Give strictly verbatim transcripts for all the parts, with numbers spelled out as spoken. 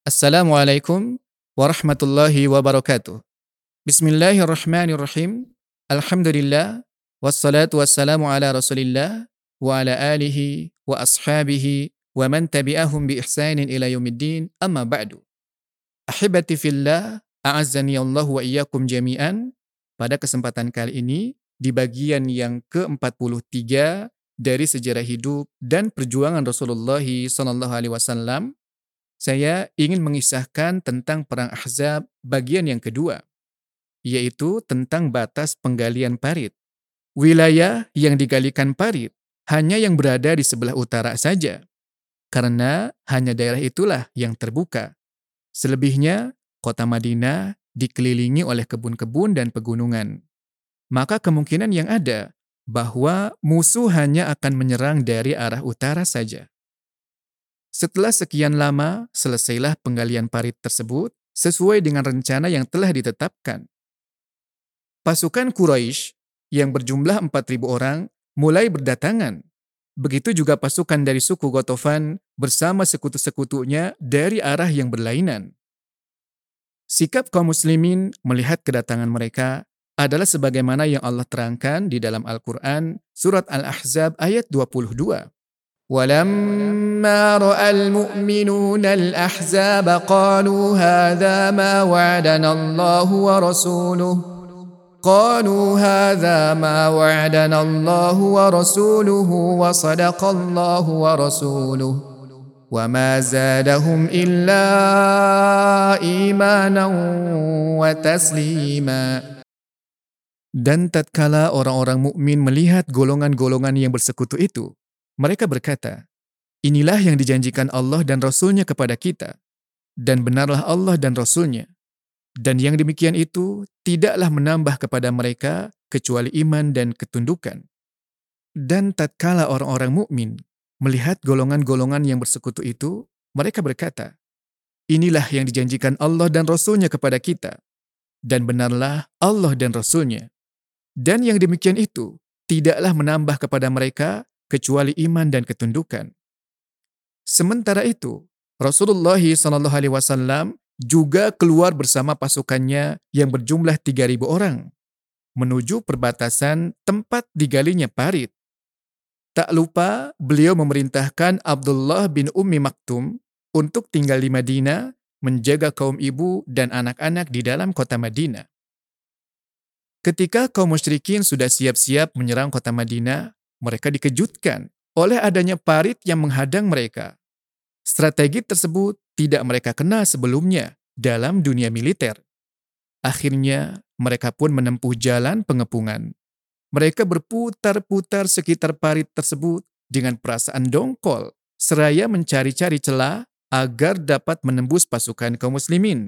Assalamualaikum warahmatullahi wabarakatuh. Bismillahirrahmanirrahim. Alhamdulillah wassalatu wassalamu ala Rasulillah wa ala alihi wa ashabihi wa man tabi'ahum bi ihsanin ila yaumiddin. Amma ba'du. Ahibati fillah, a'azzani Allah wa iyyakum jami'an. Pada kesempatan kali ini di bagian yang ke empat puluh tiga dari sejarah hidup dan perjuangan Rasulullah sallallahu alaihi wasallam, saya ingin mengisahkan tentang Perang Ahzab bagian yang kedua, yaitu tentang batas penggalian parit. Wilayah yang digalikan parit hanya yang berada di sebelah utara saja, karena hanya daerah itulah yang terbuka. Selebihnya, kota Madinah dikelilingi oleh kebun-kebun dan pegunungan. Maka kemungkinan yang ada bahwa musuh hanya akan menyerang dari arah utara saja. Setelah sekian lama, selesailah penggalian parit tersebut sesuai dengan rencana yang telah ditetapkan. Pasukan Quraisy yang berjumlah empat ribu orang mulai berdatangan. Begitu juga pasukan dari suku Ghatafan bersama sekutu-sekutunya dari arah yang berlainan. Sikap kaum muslimin melihat kedatangan mereka adalah sebagaimana yang Allah terangkan di dalam Al-Quran surat Al-Ahzab ayat dua puluh dua. ولما رأى المؤمنون الأحزاب قالوا هذا ما وعدنا الله ورسوله قالوا هذا ما وعدنا الله ورسوله وصدق الله ورسوله وما زادهم إلا إيمانا وتسليما. Dan tatkala orang-orang mukmin melihat golongan-golongan yang bersekutu itu, mereka berkata, inilah yang dijanjikan Allah dan Rasul-Nya kepada kita, dan benarlah Allah dan Rasul-Nya. Dan yang demikian itu tidaklah menambah kepada mereka kecuali iman dan ketundukan. Dan tatkala orang-orang mukmin melihat golongan-golongan yang bersekutu itu, mereka berkata, inilah yang dijanjikan Allah dan Rasul-Nya kepada kita, dan benarlah Allah dan Rasul-Nya. Dan yang demikian itu tidaklah menambah kepada mereka kecuali iman dan ketundukan. Sementara itu, Rasulullah shallallahu alaihi wasallam juga keluar bersama pasukannya yang berjumlah tiga ribu orang, menuju perbatasan tempat digalinya parit. Tak lupa, beliau memerintahkan Abdullah bin Ummi Maktum untuk tinggal di Madinah, menjaga kaum ibu dan anak-anak di dalam kota Madinah. Ketika kaum musyrikin sudah siap-siap menyerang kota Madinah, mereka dikejutkan oleh adanya parit yang menghadang mereka. Strategi tersebut tidak mereka kenal sebelumnya dalam dunia militer. Akhirnya, mereka pun menempuh jalan pengepungan. Mereka berputar-putar sekitar parit tersebut dengan perasaan dongkol, seraya mencari-cari celah agar dapat menembus pasukan kaum muslimin.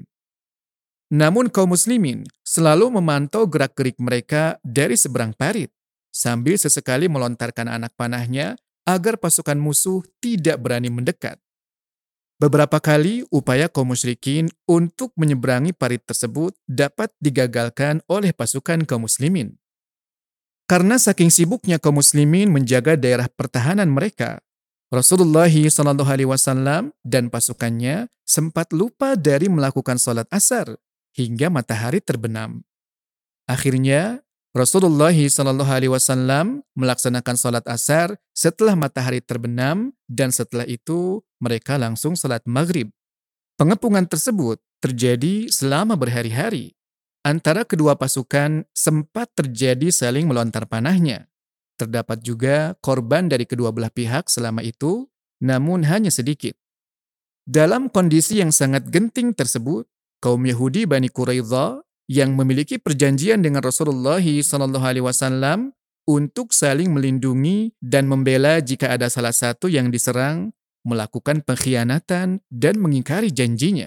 Namun kaum muslimin selalu memantau gerak-gerik mereka dari seberang parit, sambil sesekali melontarkan anak panahnya agar pasukan musuh tidak berani mendekat. Beberapa kali upaya kaum musyrikin untuk menyeberangi parit tersebut dapat digagalkan oleh pasukan kaum muslimin. Karena saking sibuknya kaum muslimin menjaga daerah pertahanan mereka, Rasulullah shallallahu alaihi wasallam dan pasukannya sempat lupa dari melakukan salat asar hingga matahari terbenam. Akhirnya, Rasulullah shallallahu alaihi wasallam melaksanakan salat asar setelah matahari terbenam dan setelah itu mereka langsung salat maghrib. Pengepungan tersebut terjadi selama berhari-hari. Antara kedua pasukan sempat terjadi saling melontar panahnya. Terdapat juga korban dari kedua belah pihak selama itu, namun hanya sedikit. Dalam kondisi yang sangat genting tersebut, kaum Yahudi Bani Quraidah yang memiliki perjanjian dengan Rasulullah shallallahu alaihi wasallam untuk saling melindungi dan membela jika ada salah satu yang diserang, melakukan pengkhianatan dan mengingkari janjinya.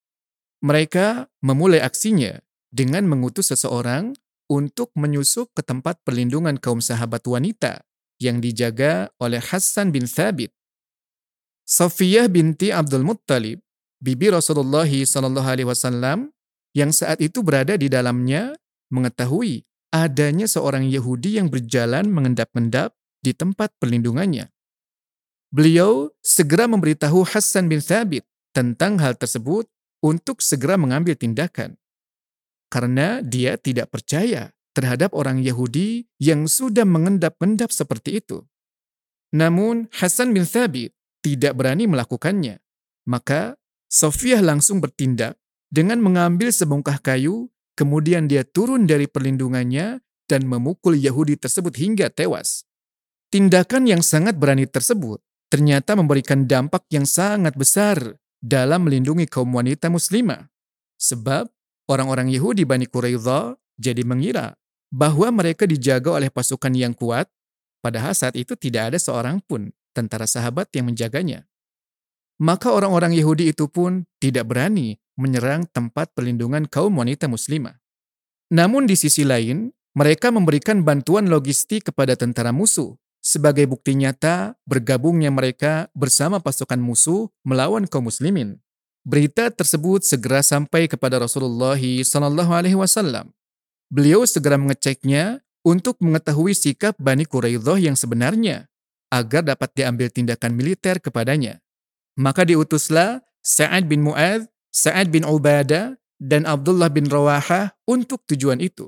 Mereka memulai aksinya dengan mengutus seseorang untuk menyusup ke tempat perlindungan kaum sahabat wanita yang dijaga oleh Hassan bin Thabit. Safiyah binti Abdul Muttalib, bibi Rasulullah shallallahu alaihi wasallam, yang saat itu berada di dalamnya, mengetahui adanya seorang Yahudi yang berjalan mengendap-endap di tempat perlindungannya. Beliau segera memberitahu Hassan bin Thabit tentang hal tersebut untuk segera mengambil tindakan. Karena dia tidak percaya terhadap orang Yahudi yang sudah mengendap-endap seperti itu. Namun Hasan bin Thabit tidak berani melakukannya. Maka Sofiyah langsung bertindak dengan mengambil sebongkah kayu, kemudian dia turun dari perlindungannya dan memukul Yahudi tersebut hingga tewas. Tindakan yang sangat berani tersebut ternyata memberikan dampak yang sangat besar dalam melindungi kaum wanita muslimah. Sebab orang-orang Yahudi Bani Quraidah jadi mengira bahwa mereka dijaga oleh pasukan yang kuat, padahal saat itu tidak ada seorang pun tentara sahabat yang menjaganya. Maka orang-orang Yahudi itu pun tidak berani menyerang tempat perlindungan kaum wanita muslimah. Namun di sisi lain, mereka memberikan bantuan logistik kepada tentara musuh sebagai bukti nyata bergabungnya mereka bersama pasukan musuh melawan kaum muslimin. Berita tersebut segera sampai kepada Rasulullah shallallahu alaihi wasallam. Beliau segera mengeceknya untuk mengetahui sikap Bani Quraidah yang sebenarnya agar dapat diambil tindakan militer kepadanya. Maka diutuslah Sa'ad bin Mu'adz, Sa'ad bin Ubadah, dan Abdullah bin Rawahah untuk tujuan itu.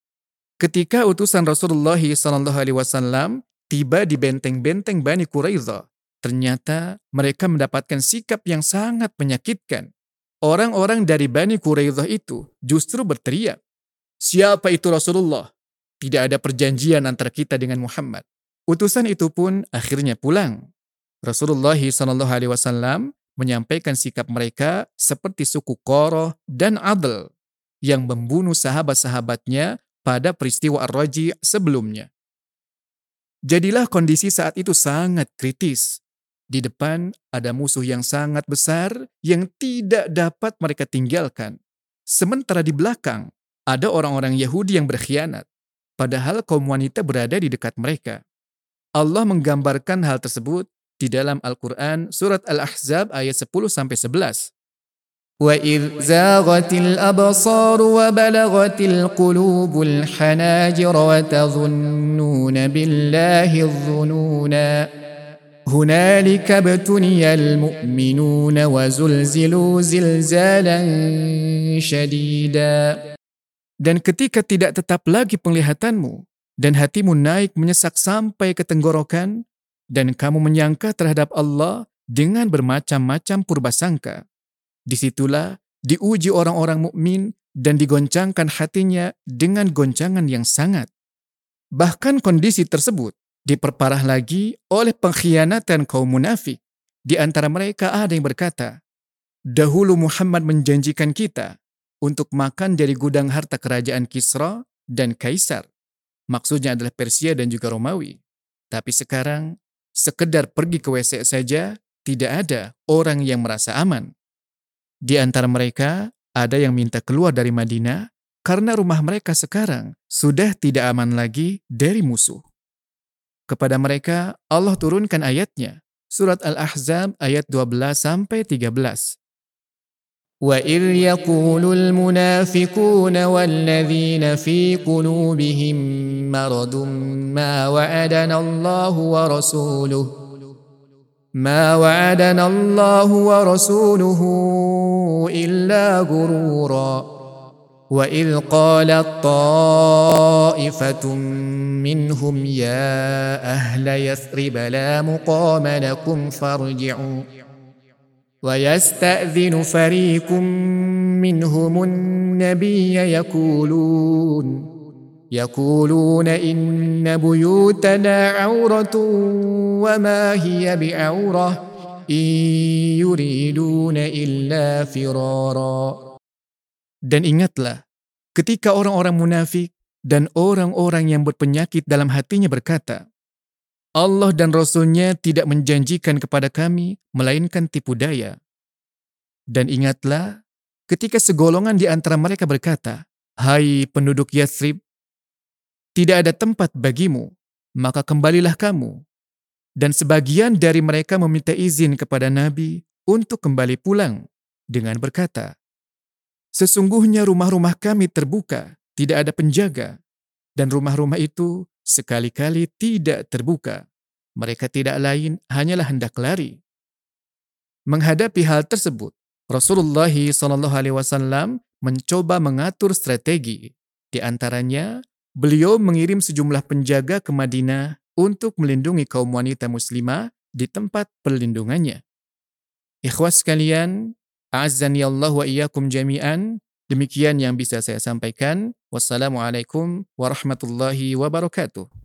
Ketika utusan Rasulullah shallallahu alaihi wasallam tiba di benteng-benteng Bani Quraidah, ternyata mereka mendapatkan sikap yang sangat menyakitkan. Orang-orang dari Bani Quraidah itu justru berteriak, "Siapa itu Rasulullah? Tidak ada perjanjian antara kita dengan Muhammad." Utusan itu pun akhirnya pulang. Rasulullah shallallahu alaihi wasallam menyampaikan sikap mereka seperti suku Quraidah dan Adl yang membunuh sahabat-sahabatnya pada peristiwa Ar-Raji' sebelumnya. Jadilah kondisi saat itu sangat kritis. Di depan ada musuh yang sangat besar yang tidak dapat mereka tinggalkan. Sementara di belakang ada orang-orang Yahudi yang berkhianat, padahal kaum wanita berada di dekat mereka. Allah menggambarkan hal tersebut di dalam Al-Quran surat Al-Ahzab ayat sepuluh sampai sebelas. وَإِذْ زَاغَتِ الْأَبْصَارُ وَبَلَغَتِ الْقُلُوبُ الْحَنَاجِرَ وَتَظُنُّونَ بِاللَّهِ الظُّنُونَا هُنَالِكَ ابْتُلِيَ الْمُؤْمِنُونَ وَزُلْزِلُوا زِلْزَالًا شَدِيدًا. Dan ketika tidak tetap lagi penglihatanmu, dan hatimu naik menyesak sampai ke tenggorokan, dan kamu menyangka terhadap Allah dengan bermacam-macam purbasangka, disitulah diuji orang-orang mukmin dan digoncangkan hatinya dengan goncangan yang sangat. Bahkan kondisi tersebut diperparah lagi oleh pengkhianatan kaum munafik. Di antara mereka ada yang berkata, "Dahulu Muhammad menjanjikan kita untuk makan dari gudang harta kerajaan Kisra dan Kaisar." Maksudnya adalah Persia dan juga Romawi. Tapi sekarang, sekedar pergi ke W C saja, tidak ada orang yang merasa aman. Di antara mereka, ada yang minta keluar dari Madinah karena rumah mereka sekarang sudah tidak aman lagi dari musuh. Kepada mereka, Allah turunkan ayatnya, surat Al-Ahzab ayat dua belas sampai tiga belas. وَإِذْ يَقُولُ الْمُنَافِقُونَ وَالَّذِينَ فِي قُلُوبِهِم مَّرَضٌ مَّا وَعَدَنَا اللَّهُ وَرَسُولُهُ مَا وَعَدَنَا اللَّهُ وَرَسُولُهُ إِلَّا غُرُورًا وَإِذْ قَالَت طَّائِفَةٌ مِّنْهُمْ يَا أَهْلَ يَثْرِبَ لَا مُقَامَ لَكُمْ فَارْجِعُوا وَيَسْتَأْذِنُ فَرِيقٌ مِّنْهُمُ النَّبِيَّ يَقُولُونَ يَقُولُونَ إِنَّ بُيُوتَنَا عَوْرَةٌ وَمَا هِيَ بِعَوْرَةٍ إِن يُرِيدُونَ إِلَّا فِرَارًا. Dan ingatlah, ketika orang-orang munafik dan orang-orang yang berpenyakit dalam hatinya berkata, Allah dan Rasul-Nya tidak menjanjikan kepada kami, melainkan tipu daya. Dan ingatlah, ketika segolongan di antara mereka berkata, "Hai penduduk Yathrib, tidak ada tempat bagimu, maka kembalilah kamu." Dan sebagian dari mereka meminta izin kepada Nabi untuk kembali pulang dengan berkata, "Sesungguhnya rumah-rumah kami terbuka, tidak ada penjaga, dan rumah-rumah itu sekali-kali tidak terbuka. Mereka tidak lain hanyalah hendak lari." Menghadapi hal tersebut, Rasulullah shallallahu alaihi wasallam mencoba mengatur strategi. Di antaranya, beliau mengirim sejumlah penjaga ke Madinah untuk melindungi kaum wanita muslimah di tempat perlindungannya. Ikhwas sekalian, a'azzani Allah wa iyyakum jami'an. Demikian yang bisa saya sampaikan. Wassalamualaikum warahmatullahi wabarakatuh.